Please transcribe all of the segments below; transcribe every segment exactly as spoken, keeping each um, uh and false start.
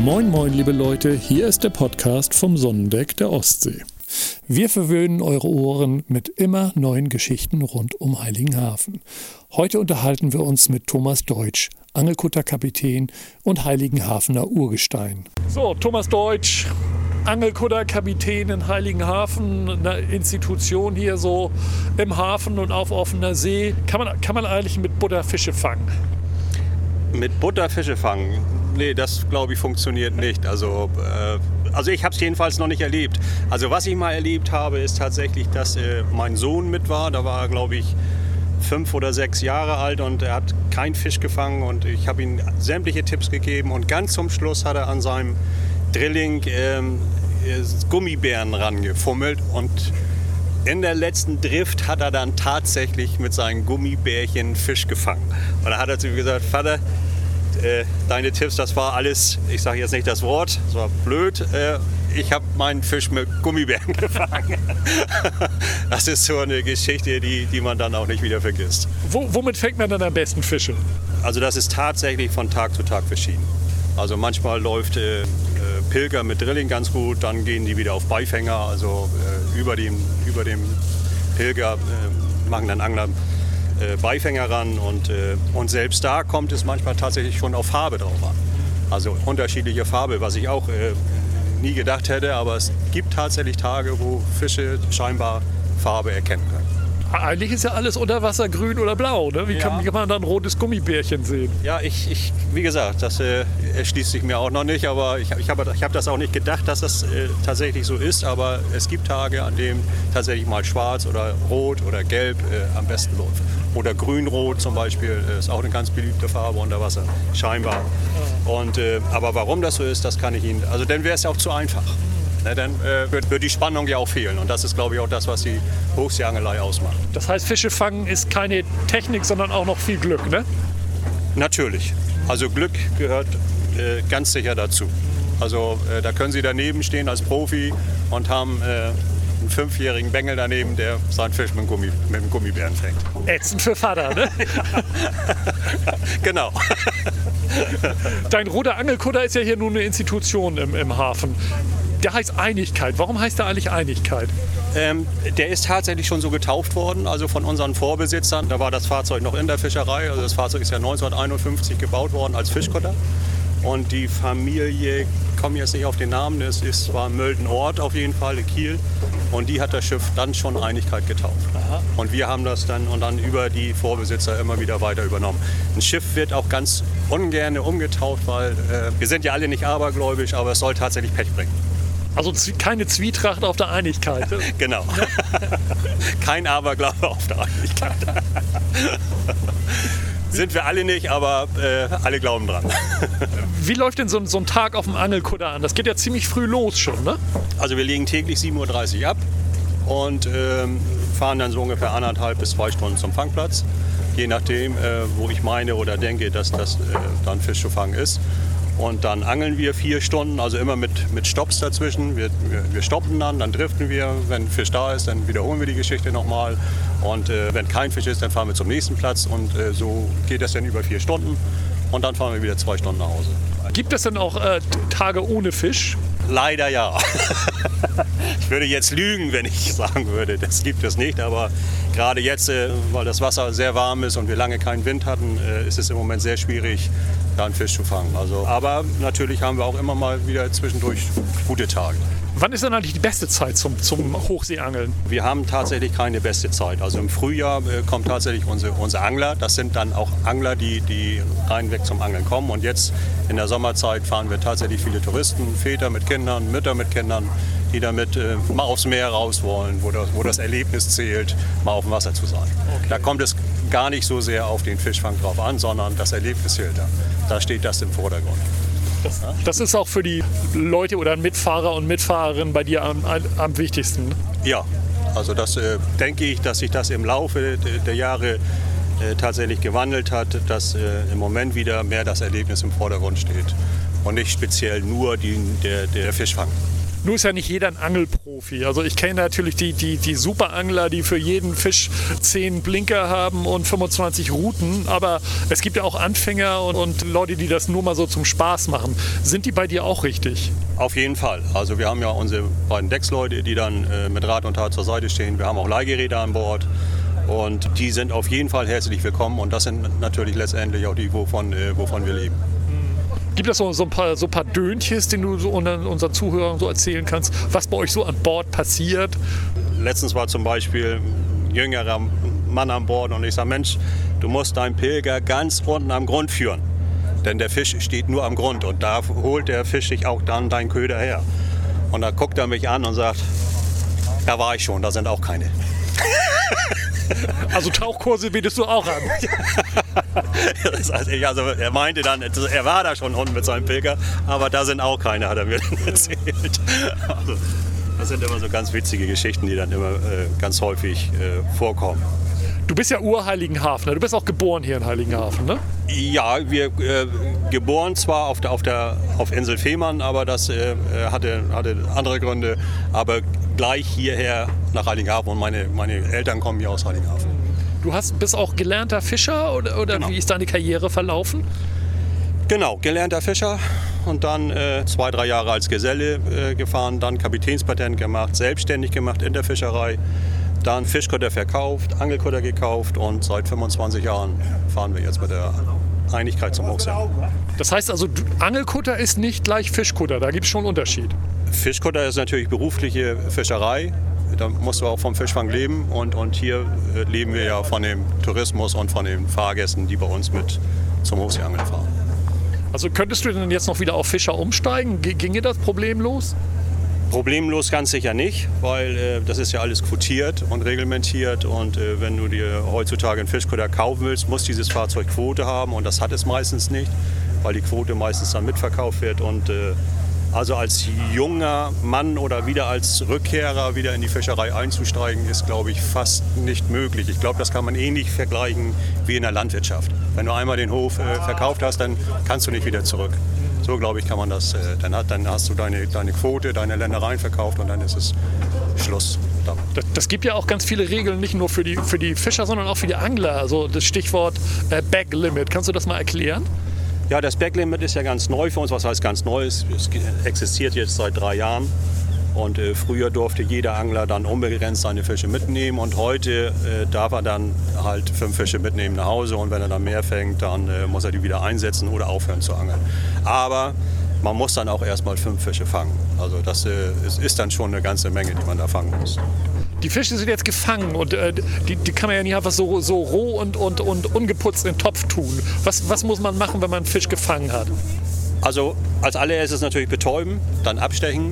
Moin moin liebe Leute, hier ist der Podcast vom Sonnendeck der Ostsee. Wir verwöhnen eure Ohren mit immer neuen Geschichten rund um Heiligenhafen. Heute unterhalten wir uns mit Thomas Deutsch, Angelkutterkapitän und Heiligenhafener Urgestein. So, Thomas Deutsch, Angelkutterkapitän in Heiligenhafen, eine Institution hier so im Hafen und auf offener See. Kann man, kann man eigentlich mit Butter Fische fangen? Mit Butter Fische fangen? Nee, das glaube ich funktioniert nicht. Also, äh, also ich habe es jedenfalls noch nicht erlebt. Also was ich mal erlebt habe, ist tatsächlich, dass äh, mein Sohn mit war. Da war er, glaube ich, fünf oder sechs Jahre alt und er hat keinen Fisch gefangen. Und ich habe ihm sämtliche Tipps gegeben. Und ganz zum Schluss hat er an seinem Drilling ähm, Gummibären rangefummelt. Und in der letzten Drift hat er dann tatsächlich mit seinen Gummibärchen Fisch gefangen. Und da hat er zu mir gesagt, Vater, äh, deine Tipps, das war alles, ich sage jetzt nicht das Wort, das war blöd. Äh, ich habe meinen Fisch mit Gummibären gefangen. Das ist so eine Geschichte, die, die man dann auch nicht wieder vergisst. Wo, womit fängt man dann am besten Fische? Also das ist tatsächlich von Tag zu Tag verschieden. Also manchmal läuft äh, Pilger mit Drilling ganz gut, dann gehen die wieder auf Beifänger, also äh, über, dem, über dem Pilger äh, machen dann Angler äh, Beifänger ran und, äh, und selbst da kommt es manchmal tatsächlich schon auf Farbe drauf an. Also unterschiedliche Farbe, was ich auch äh, nie gedacht hätte, aber es gibt tatsächlich Tage, wo Fische scheinbar Farbe erkennen können. Eigentlich ist ja alles unter Wasser grün oder blau, ne? Wie, ja. kann, wie kann man dann ein rotes Gummibärchen sehen? Ja, ich, ich wie gesagt, das äh, erschließt sich mir auch noch nicht, aber ich, ich habe ich hab das auch nicht gedacht, dass das äh, tatsächlich so ist, aber es gibt Tage, an denen tatsächlich mal schwarz oder rot oder gelb äh, am besten läuft. Oder grün-rot zum Beispiel äh, ist auch eine ganz beliebte Farbe unter Wasser, scheinbar. Und, äh, aber warum das so ist, das kann ich Ihnen, also dann wäre es ja auch zu einfach. Na, dann äh, wird, wird die Spannung ja auch fehlen. Und das ist, glaube ich, auch das, was die Hochseeangelei ausmacht. Das heißt, Fische fangen ist keine Technik, sondern auch noch viel Glück, ne? Natürlich. Also Glück gehört äh, ganz sicher dazu. Also äh, da können Sie daneben stehen als Profi und haben äh, einen fünfjährigen Bengel daneben, der seinen Fisch mit dem, Gummi, mit dem Gummibären fängt. Ätzend für Vater, ne? Genau. Dein roter Angelkutter ist ja hier nun eine Institution im, im Hafen. Der heißt Einigkeit. Warum heißt der eigentlich Einigkeit? Ähm, der ist tatsächlich schon so getauft worden, also von unseren Vorbesitzern. Da war das Fahrzeug noch in der Fischerei. Also das Fahrzeug ist ja neunzehnhunderteinundfünfzig gebaut worden als Fischkutter. Und die Familie, ich komme jetzt nicht auf den Namen, es ist, war Mölden-Ort auf jeden Fall, in Kiel. Und die hat das Schiff dann schon Einigkeit getauft. Aha. Und wir haben das dann und dann über die Vorbesitzer immer wieder weiter übernommen. Ein Schiff wird auch ganz ungern umgetauft, weil äh, wir sind ja alle nicht abergläubisch, aber es soll tatsächlich Pech bringen. Also keine Zwietracht auf der Einigkeit. Genau. Kein Aberglaube auf der Einigkeit. Sind wir alle nicht, aber äh, alle glauben dran. Wie läuft denn so, so ein Tag auf dem Angelkutter an? Das geht ja ziemlich früh los schon, ne? Also wir legen täglich sieben Uhr dreißig ab und ähm, fahren dann so ungefähr anderthalb bis zwei Stunden zum Fangplatz. Je nachdem, äh, wo ich meine oder denke, dass das äh, dann Fisch zu fangen ist. Und dann angeln wir vier Stunden, also immer mit, mit Stopps dazwischen. Wir, wir, wir stoppen dann, dann driften wir. Wenn Fisch da ist, dann wiederholen wir die Geschichte nochmal. Und äh, wenn kein Fisch ist, dann fahren wir zum nächsten Platz. Und äh, so geht das dann über vier Stunden. Und dann fahren wir wieder zwei Stunden nach Hause. Gibt es denn auch äh, Tage ohne Fisch? Leider ja. Ich würde jetzt lügen, wenn ich sagen würde, das gibt es nicht. Aber gerade jetzt, äh, weil das Wasser sehr warm ist und wir lange keinen Wind hatten, äh, ist es im Moment sehr schwierig, da einen Fisch zu fangen. Also, aber natürlich haben wir auch immer mal wieder zwischendurch gute Tage. Wann ist denn eigentlich die beste Zeit zum, zum Hochseeangeln? Wir haben tatsächlich keine beste Zeit. Also im Frühjahr äh, kommen tatsächlich unsere, unsere Angler. Das sind dann auch Angler, die, die reinweg zum Angeln kommen. Und jetzt in der Sommerzeit fahren wir tatsächlich viele Touristen, Väter mit Kindern, Mütter mit Kindern, die damit äh, mal aufs Meer raus wollen, wo das, wo das Erlebnis zählt, mal auf dem Wasser zu sein. Okay. Da kommt es gar nicht so sehr auf den Fischfang drauf an, sondern das Erlebnis zählt da. Da steht das im Vordergrund. Das, das ist auch für die Leute oder Mitfahrer und Mitfahrerinnen bei dir am, am wichtigsten? Ja, also das äh, denke ich, dass sich das im Laufe der, der Jahre äh, tatsächlich gewandelt hat, dass äh, im Moment wieder mehr das Erlebnis im Vordergrund steht und nicht speziell nur die, der, der Fischfang. Nur ist ja nicht jeder ein Angelprofi. Profi. Also ich kenne natürlich die, die, die Superangler, die für jeden Fisch zehn Blinker haben und fünfundzwanzig Routen, aber es gibt ja auch Anfänger und, und Leute, die das nur mal so zum Spaß machen. Sind die bei dir auch richtig? Auf jeden Fall. Also wir haben ja unsere beiden Decksleute, die dann äh, mit Rat und Tat zur Seite stehen. Wir haben auch Leihgeräte an Bord und die sind auf jeden Fall herzlich willkommen und das sind natürlich letztendlich auch die, wovon, äh, wovon wir leben. Gibt es so, so ein paar, so ein paar Döntjes, die du so unseren Zuhörern so erzählen kannst, was bei euch so an Bord passiert? Letztens war zum Beispiel ein jüngerer Mann an Bord und ich sage, Mensch, du musst deinen Pilger ganz unten am Grund führen. Denn der Fisch steht nur am Grund und da holt der Fisch sich auch dann deinen Köder her. Und da guckt er mich an und sagt, da war ich schon, da sind auch keine. Also Tauchkurse bietest du auch an? Das heißt, also er meinte dann, er war da schon unten mit seinem Pilger, aber da sind auch keine, hat er mir dann erzählt. Also, das sind immer so ganz witzige Geschichten, die dann immer äh, ganz häufig äh, vorkommen. Du bist ja Ur-Heiligenhafener, du bist auch geboren hier in Heiligenhafen, ne? Ja, wir äh, geboren zwar auf der, auf der auf Insel Fehmarn, aber das äh, hatte, hatte andere Gründe. Aber gleich hierher nach Heiligenhafen und meine, meine Eltern kommen hier aus Heiligenhafen. Du hast, bist auch gelernter Fischer oder, oder genau. Wie ist deine Karriere verlaufen? Genau, gelernter Fischer und dann äh, zwei, drei Jahre als Geselle äh, gefahren, dann Kapitänspatent gemacht, selbstständig gemacht in der Fischerei. Dann Fischkutter verkauft, Angelkutter gekauft und seit fünfundzwanzig Jahren fahren wir jetzt mit der Einigkeit zum Hochsee. Das heißt also, Angelkutter ist nicht gleich Fischkutter, da gibt es schon einen Unterschied. Fischkutter ist natürlich berufliche Fischerei, da musst du auch vom Fischfang leben und, und hier leben wir ja von dem Tourismus und von den Fahrgästen, die bei uns mit zum Hochseeangeln fahren. Also könntest du denn jetzt noch wieder auf Fischer umsteigen? Ginge das problemlos? Problemlos ganz sicher nicht, weil äh, das ist ja alles quotiert und reglementiert und äh, wenn du dir heutzutage einen Fischkutter kaufen willst, muss dieses Fahrzeug Quote haben und das hat es meistens nicht, weil die Quote meistens dann mitverkauft wird und äh, also als junger Mann oder wieder als Rückkehrer wieder in die Fischerei einzusteigen, ist, glaube ich, fast nicht möglich. Ich glaube, das kann man ähnlich vergleichen wie in der Landwirtschaft. Wenn du einmal den Hof äh, verkauft hast, dann kannst du nicht wieder zurück. So, glaube ich, kann man das. Äh, dann, hat, dann hast du deine, deine Quote, deine Ländereien verkauft und dann ist es Schluss. Das, das gibt ja auch ganz viele Regeln, nicht nur für die, für die Fischer, sondern auch für die Angler. Also das Stichwort äh, Backlimit. Kannst du das mal erklären? Ja, das Backlimit ist ja ganz neu für uns. Was heißt ganz neu? Es existiert jetzt seit drei Jahren. Und äh, früher durfte jeder Angler dann unbegrenzt seine Fische mitnehmen. Und heute äh, darf er dann halt fünf Fische mitnehmen nach Hause. Und wenn er dann mehr fängt, dann äh, muss er die wieder einsetzen oder aufhören zu angeln. Aber man muss dann auch erstmal fünf Fische fangen. Also das äh, ist, ist dann schon eine ganze Menge, die man da fangen muss. Die Fische sind jetzt gefangen und äh, die, die kann man ja nicht einfach so, so roh und, und, und ungeputzt in den Topf tun. Was, was muss man machen, wenn man einen Fisch gefangen hat? Also als allererstes natürlich betäuben, dann abstechen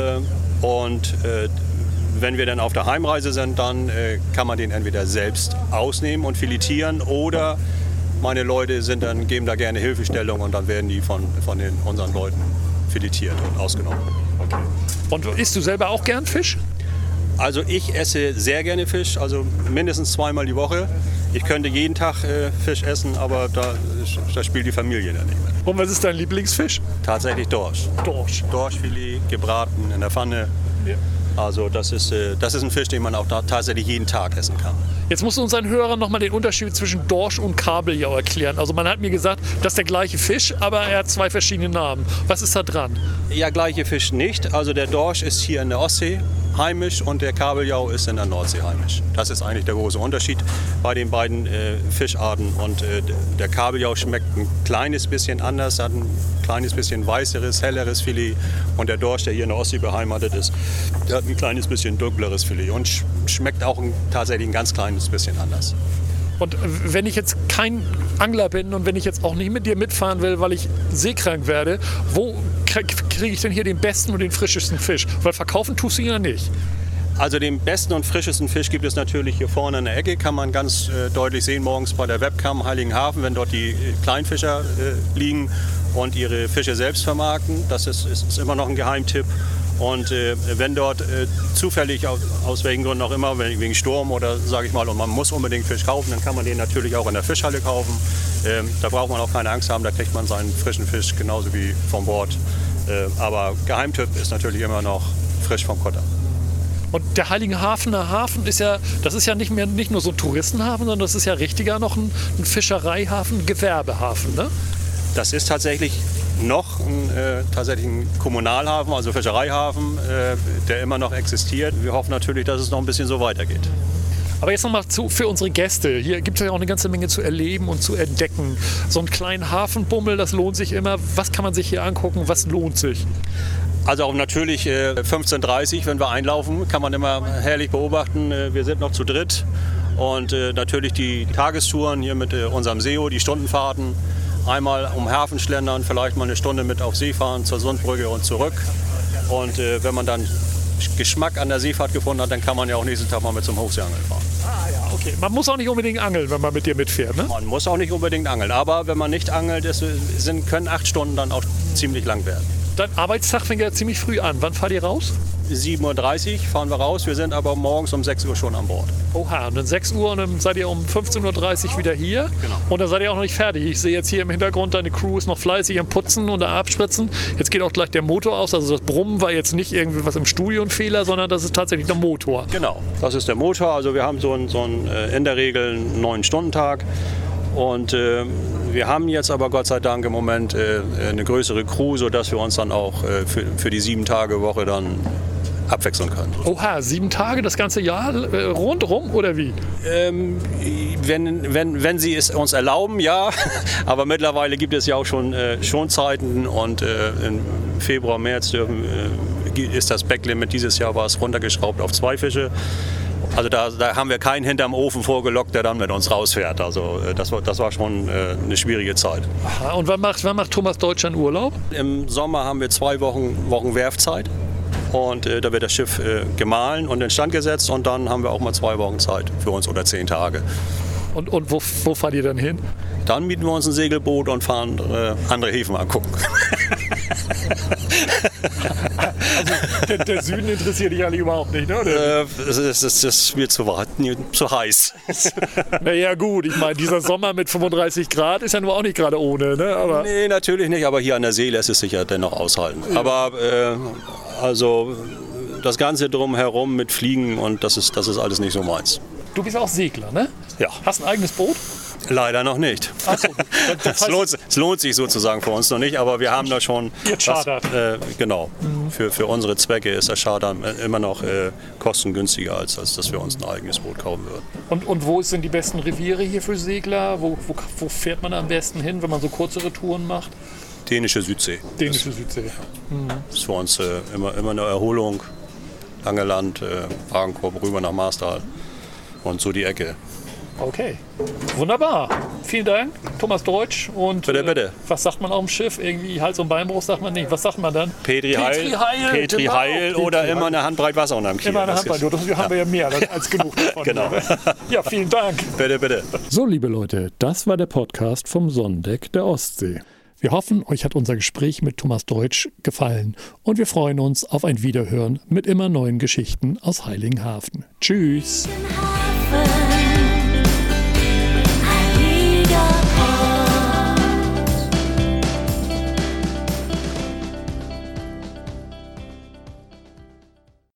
äh, und äh, wenn wir dann auf der Heimreise sind, dann äh, kann man den entweder selbst ausnehmen und filetieren oder meine Leute sind dann, geben da gerne Hilfestellung und dann werden die von, von den, unseren Leuten filetiert und ausgenommen. Okay. Und isst du selber auch gern Fisch? Also ich esse sehr gerne Fisch, also mindestens zweimal die Woche. Ich könnte jeden Tag äh, Fisch essen, aber da, da spielt die Familie dann nicht mehr. Und was ist dein Lieblingsfisch? Tatsächlich Dorsch. Dorsch. Dorschfilet, gebraten in der Pfanne. Ja. Also das ist, äh, das ist ein Fisch, den man auch da tatsächlich jeden Tag essen kann. Jetzt musst du unseren Hörern noch mal den Unterschied zwischen Dorsch und Kabeljau erklären. Also man hat mir gesagt, das ist der gleiche Fisch, aber er hat zwei verschiedene Namen. Was ist da dran? Ja, gleiche Fisch nicht. Also der Dorsch ist hier in der Ostsee heimisch und der Kabeljau ist in der Nordsee heimisch. Das ist eigentlich der große Unterschied bei den beiden äh, Fischarten. Und äh, der Kabeljau schmeckt ein kleines bisschen anders, hat ein kleines bisschen weißeres, helleres Filet. Und der Dorsch, der hier in der Ostsee beheimatet ist, der hat ein kleines bisschen dunkleres Filet und sch schmeckt auch ein, tatsächlich ein ganz kleines bisschen anders. Und wenn ich jetzt kein Angler bin und wenn ich jetzt auch nicht mit dir mitfahren will, weil ich seekrank werde, wo kriege ich denn hier den besten und den frischesten Fisch? Weil verkaufen tust du ihn ja nicht. Also den besten und frischesten Fisch gibt es natürlich hier vorne in der Ecke, kann man ganz äh, deutlich sehen morgens bei der Webcam Heiligenhafen, wenn dort die äh, Kleinfischer äh, liegen und ihre Fische selbst vermarkten. Das ist, ist, ist immer noch ein Geheimtipp. Und äh, wenn dort äh, zufällig, aus, aus welchen Gründen auch immer, wegen Sturm oder sage ich mal, und man muss unbedingt Fisch kaufen, dann kann man den natürlich auch in der Fischhalle kaufen. Ähm, da braucht man auch keine Angst haben, da kriegt man seinen frischen Fisch genauso wie vom Bord. Äh, aber Geheimtipp ist natürlich immer noch frisch vom Kutter. Und der Heiligenhafener Hafen ist ja, das ist ja nicht mehr nicht nur so ein Touristenhafen, sondern das ist ja richtiger noch ein, ein Fischereihafen, ein Gewerbehafen, ne? Das ist tatsächlich noch ein, äh, tatsächlich ein Kommunalhafen, also Fischereihafen, äh, der immer noch existiert. Wir hoffen natürlich, dass es noch ein bisschen so weitergeht. Aber jetzt nochmal für unsere Gäste. Hier gibt es ja auch eine ganze Menge zu erleben und zu entdecken. So einen kleinen Hafenbummel, das lohnt sich immer. Was kann man sich hier angucken? Was lohnt sich? Also auch natürlich äh, fünfzehn Uhr dreißig, wenn wir einlaufen, kann man immer herrlich beobachten. Äh, wir sind noch zu dritt. Und äh, natürlich die Tagestouren hier mit äh, unserem S E O, die Stundenfahrten. Einmal um Hafen schlendern, vielleicht mal eine Stunde mit auf See fahren zur Sundbrücke und zurück. Und äh, wenn man dann Geschmack an der Seefahrt gefunden hat, dann kann man ja auch nächsten Tag mal mit zum Hochseeangeln fahren. Ah ja, okay. Man muss auch nicht unbedingt angeln, wenn man mit dir mitfährt, ne? Man muss auch nicht unbedingt angeln, aber wenn man nicht angelt, ist, sind, können acht Stunden dann auch ziemlich lang werden. Dein Arbeitstag fängt ja ziemlich früh an. Wann fahrt ihr raus? sieben Uhr dreißig fahren wir raus, wir sind aber morgens um sechs Uhr schon an Bord. Oha, und dann sechs Uhr und dann seid ihr um fünfzehn Uhr dreißig wieder hier. Genau. Und dann seid ihr auch noch nicht fertig. Ich sehe jetzt hier im Hintergrund, deine Crew ist noch fleißig am Putzen und am Abspritzen. Jetzt geht auch gleich der Motor aus. Also das Brummen war jetzt nicht irgendwie was im Studio ein Fehler, sondern das ist tatsächlich der Motor. Genau, das ist der Motor. Also wir haben so einen, so einen in der Regel einen neun Stunden Tag. Und äh, wir haben jetzt aber Gott sei Dank im Moment äh, eine größere Crew, sodass wir uns dann auch äh, für, für die sieben Tage Woche dann abwechseln können. Oha, sieben Tage das ganze Jahr äh, rundrum oder wie? Ähm, wenn, wenn, wenn sie es uns erlauben, ja. Aber mittlerweile gibt es ja auch schon, äh, schon Zeiten und äh, im Februar, März dürfen, äh, ist das Backlimit dieses Jahr war es runtergeschraubt auf zwei Fische. Also da, da haben wir keinen hinterm Ofen vorgelockt, der dann mit uns rausfährt. Also das war, das war schon äh, eine schwierige Zeit. Aha, und wann macht, wann macht Thomas Deutsch einen Urlaub? Im Sommer haben wir zwei Wochen, Wochen Werfzeit. Und äh, da wird das Schiff äh, gemahlen und instand gesetzt. Und dann haben wir auch mal zwei Wochen Zeit für uns oder zehn Tage. Und, und wo, wo fahrt ihr dann hin? Dann mieten wir uns ein Segelboot und fahren äh, andere Häfen angucken. Also der, der Süden interessiert dich eigentlich überhaupt nicht, ne? Oder? Äh, es ist, es ist mir zu, zu heiß. Naja gut, ich meine, dieser Sommer mit fünfunddreißig Grad ist ja nur auch nicht gerade ohne, ne? Aber nee, natürlich nicht, aber hier an der See lässt es sich ja dennoch aushalten. Ja. Aber äh, also das Ganze drumherum mit Fliegen und das ist, das ist alles nicht so meins. Du bist auch Segler, ne? Ja. Hast ein eigenes Boot? Leider noch nicht. Ach so, das heißt, es, lohnt, es lohnt sich sozusagen für uns noch nicht, aber wir haben da schon... Ihr chartert. Äh, genau. Mhm. Für, für unsere Zwecke ist das Chartern immer noch äh, kostengünstiger, als, als dass wir uns ein eigenes Boot kaufen würden. Und, und wo sind die besten Reviere hier für Segler? Wo, wo, wo fährt man am besten hin, wenn man so kürzere Touren macht? Dänische Südsee. Dänische das, Südsee. Mhm. Das ist für uns äh, immer, immer eine Erholung. Lange Land, äh, Wagenkorb rüber nach Marstal und so die Ecke. Okay, wunderbar. Vielen Dank, Thomas Deutsch. Und bitte, bitte. Äh, was sagt man auf dem Schiff? Irgendwie Hals- und Beinbruch sagt man nicht. Was sagt man dann? Petri Heil, Petri Heil, Petri genau. Heil oder Petri immer eine Handbreit Wasser unterm Kiel. Immer eine Handbreit, das haben ja. wir ja mehr als genug davon. Genau. Ja, vielen Dank. Bitte, bitte. So, liebe Leute, das war der Podcast vom Sonnendeck der Ostsee. Wir hoffen, euch hat unser Gespräch mit Thomas Deutsch gefallen und wir freuen uns auf ein Wiederhören mit immer neuen Geschichten aus Heiligenhafen. Tschüss!